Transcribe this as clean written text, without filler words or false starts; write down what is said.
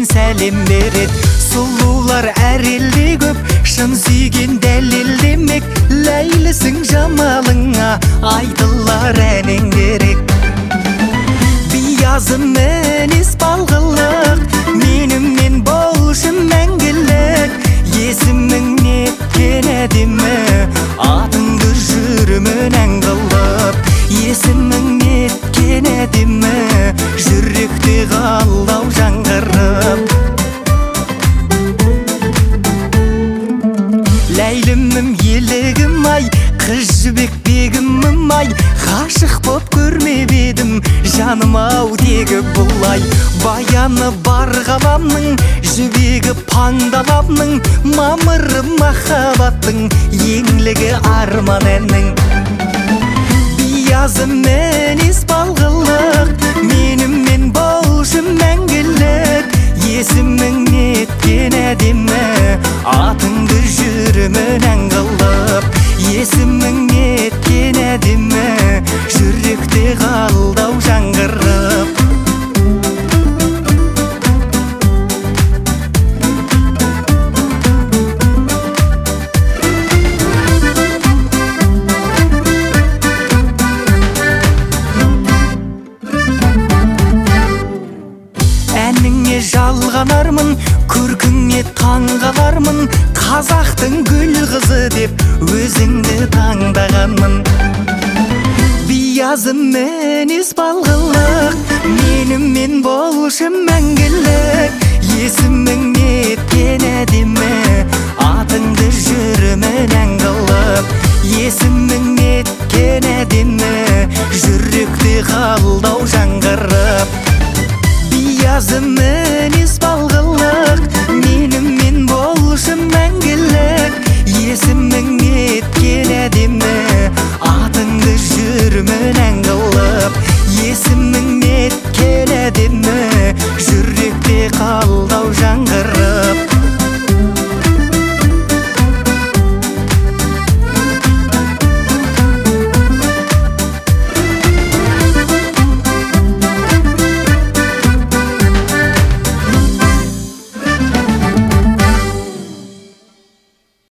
елден сәлем берет. Сұлулар әр елде көп, шын сүйген дәлелдемек. Ләйлісің жамалыңа айтылар әнең керек. Биязы мінез балғылық, менімен болшы мәңгілік. Есімің неткен әдемі, атыңды жүрмін ән қылып. Есімің неткен әдемі, жүректе қалдау жаңғырып. Ләйлімім, елігім ай, қыз жібек бегімім ай. Ғашық боп көрмеп едім, жаным ау тегі бұлай. Баяны бар ғаламның, жібегі паңдалапның. Мамыры махаббаттың, еңлігі арман әннің. Биязы мінез балғылық, менімен болшы мәңгілік. Есімің неткен әдемі, атыңды жүрмін ән қылып. Есімің неткен әдемі, жүректе қалдау жаңғырып. Әніңе жалғанармын, көркіңе таңғалармын. Қазақтың гүл қызы деп өзіңді таңдағанмын. Биязы мінез балғылық, менімен болшы мәңгілік.